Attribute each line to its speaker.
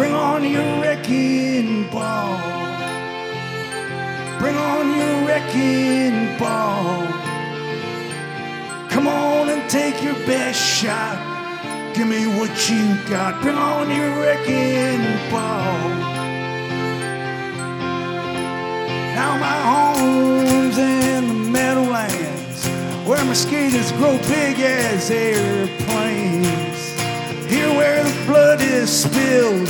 Speaker 1: Bring on your wrecking ball. Bring on your wrecking ball. Come on and take your best shot. Give me what you got. Bring on your wrecking ball. Now my home's in the Meadowlands, where mosquitoes grow big as airplanes. Here where the blood is spilled